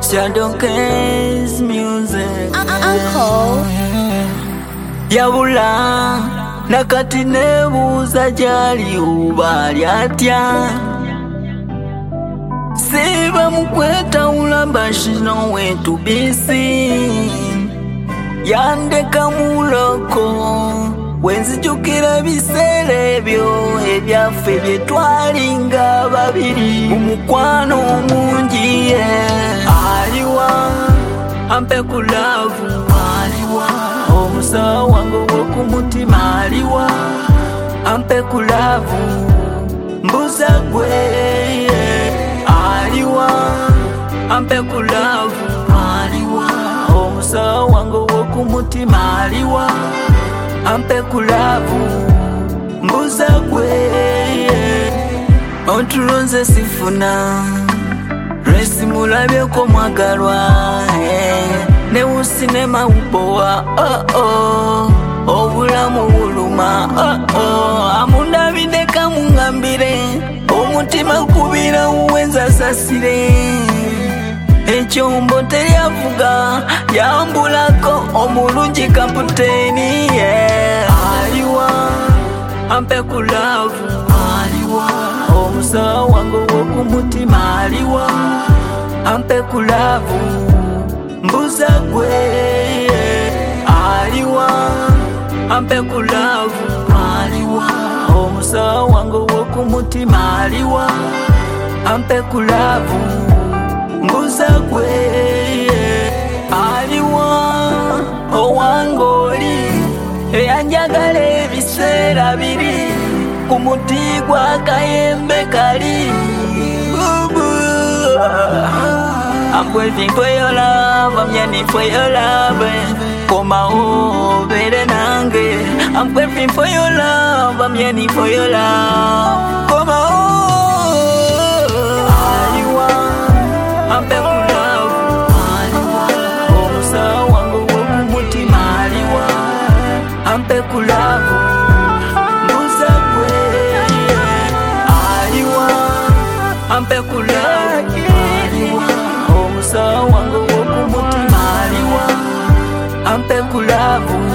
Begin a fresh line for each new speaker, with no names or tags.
Shadowcase music
Uncle
yabula nakati nebuuza gyali uba lyatya siba mukwetawula but she's nowhere to be seen yandeka muloko wenzijukira biseera ebyo ebyaffe bye twalinga babiri umukwano mungi aliwa ampe ku love aliwa omusawo wange w'okumutima aliwa ampe ku love mbuza gwe aliwa ampe ku love aliwa omusawo wange w'okumutima aliwa ampe ku love mbuza gwe otulonze sifuna resi mulabyeko mwagalwa newusinema ubowa obulamu buluma amundabideka mungambire omutima kubira uwenza sasire ekyombo teryavuga yambulako omulungi kaputeni aliwa ampe ku love aliwa omusawo wange w'okumutima aliwa ampe ku love mbuza gwe aliwa ampe ku love aliwa omusawo wange w'okumutima aliwa ampe ku love mbuza gwe aliwa owangoli eyanjagala ebiseera biri ku muti gwa kayembe kali I'm waiting for your love, I'm yearning for your love. Koma obere nange. I'm waiting for your love, I'm yearning for your love. Koma aliwa ampe ku love aliwa omusawo wange w'okumutima aliwa ampe ku love mbuza gwe aliwa ampe ku love aliwa omusawo wange w'okumutima aliwa ampe ku love